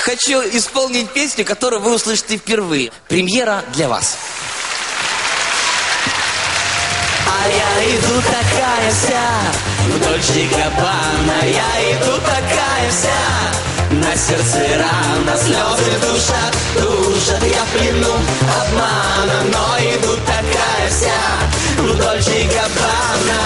хочу исполнить песню, которую вы услышите впервые. Премьера для вас. А я иду такая вся в Дольче Габбана, я иду такая вся, на сердце рана, слезы душат, душат, я в плену обмана, но иду такая вся в Дольче Габбана.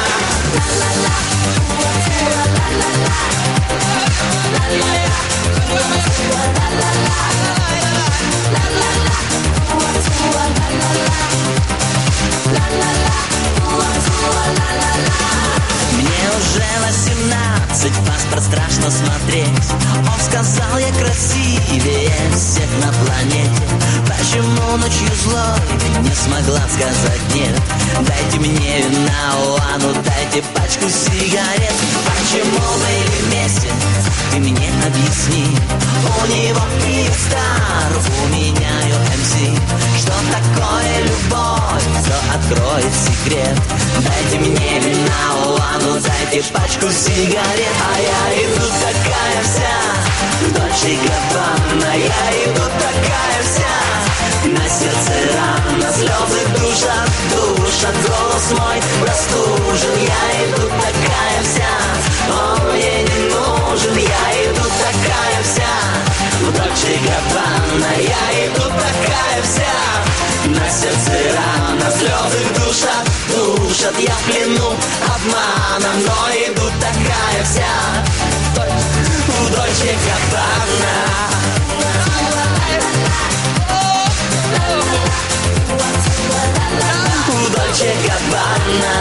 Мне уже 18, паспорт страшно смотреть. Он сказал, я красивее всех на планете. Почему ночью злой не смогла сказать нет? Дайте мне вина, Уану, дайте пачку сигарет. Почему мы вместе? Ты мне объясни. У него Киевстар, у меня UMC. Что такое любовь? Кто откроет секрет? Дайте мне вина, Уану, дайте пачку сигарет. А я иду такая вся в Дольче Габбана, я иду такая вся, на сердце рана, слезы душат, душат, голос мой простужен. Я иду такая вся, он мне не нужен. Я иду такая вся в Дольче Габбана, я иду такая вся, на сердце рана, слезы душат, душат, я в плену обмана, но иду такая вся в Дольче Габбана. В Дольче Габбана.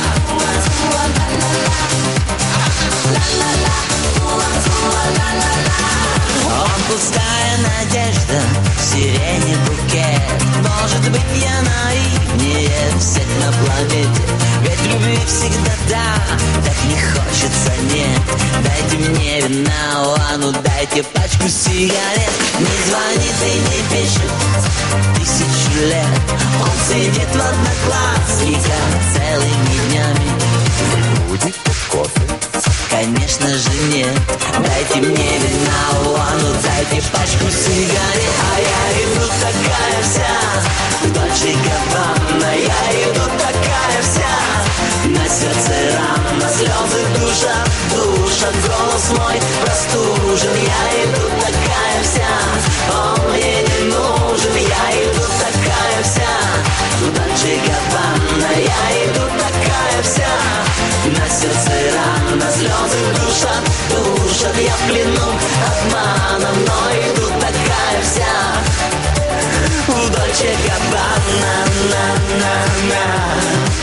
Он пустая надежда, в сирене букет. Может быть, я наивнее всех на планете, ведь любви всегда да, так не хочется нет. Дайте мне вина, Уану, дайте пачку сигарет. Не звонит и не пишет 1000 лет. Он сидит в Одноклассниках целыми днями. Вы будете кофе? Конечно же нет. Дайте мне вина, Уану, дайте пачку сигарет. А я иду такая вся в Дольче Габбана, я иду такая вся, на сердце рана, слезы душат, душат, голос мой простужен. Я иду такая вся, он мне не нужен. Я иду такая вся в Дольче Габбана, я иду такая вся, на сердце рана, слезы душат, душат, я в плену обманом, но иду такая вся в Дольче Габбана, на-на-на.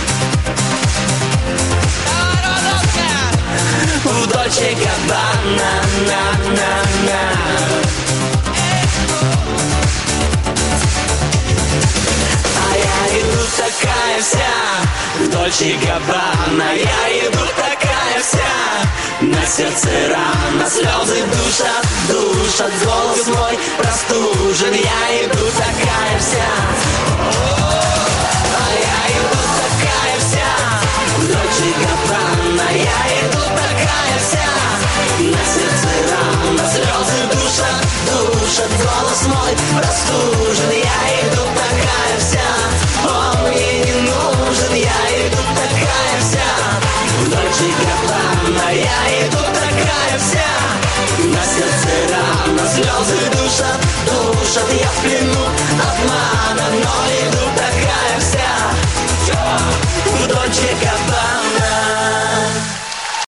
В Дольче Габбана, на-на-на. А я иду такая вся в Дольче Габбана, я иду такая вся, на сердце рана, слезы душат, душат, голос мой простужен. Я иду такая вся, а я иду такая вся в Дольче Габбана, я иду такая вся, на сердце рана, слезы душат, душат, голос мой простужен. Я иду такая вся, он мне не нужен. Я иду такая вся в Дольче Габбана, я иду такая вся, на сердце рана, слезы душат, душат, я в плену обмана, но иду